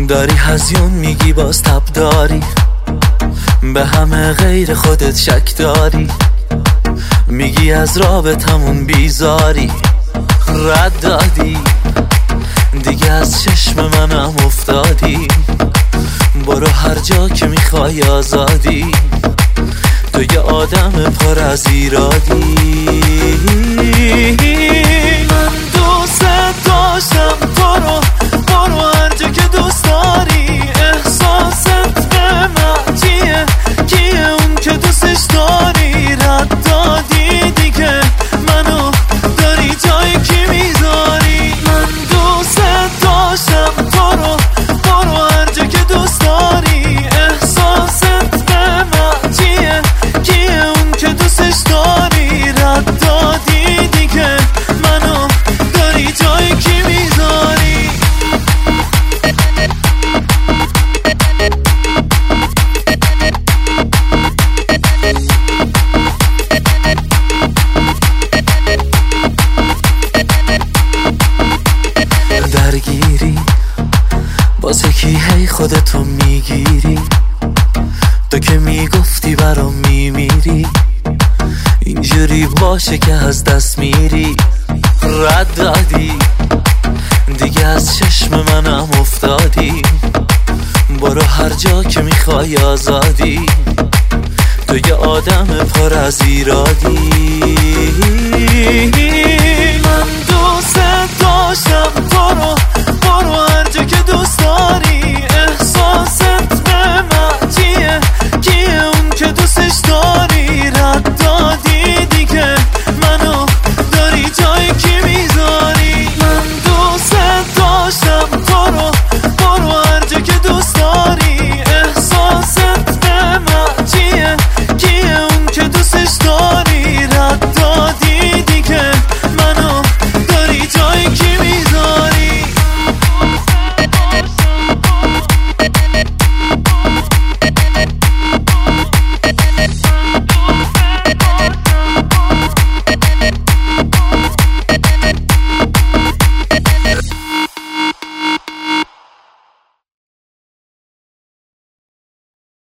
داری هزیون میگی باز تب داری، به همه غیر خودت شک داری، میگی از رابطمون بیزاری، رد دادی دیگه از چشم منم افتادی، برو هر جا که میخوای آزادی، تو یه آدم پر از ایرادی. من دوست داشتم تو رو، برو هر جا که دوست داری، احساست به من چیه، کیه اون که دوستش داری، رد دادی دیگه منو داری جای کی میذاری. من دوست داشتم تو رو، برو هر جا که دوست داری، احساست به من چیه، کیه اون که دوستش داری، رد دادی دیگه منو داری جای کی میذاری. درگیری واسه کی هی خودتو میگیری، تو که میگفتی برام میمیری، اینجوری باشه که از دست میری، رد دادی دیگه از چشم منم افتادی، برو هر جا که میخوای آزادی، تو یه آدم پر از ایرادی.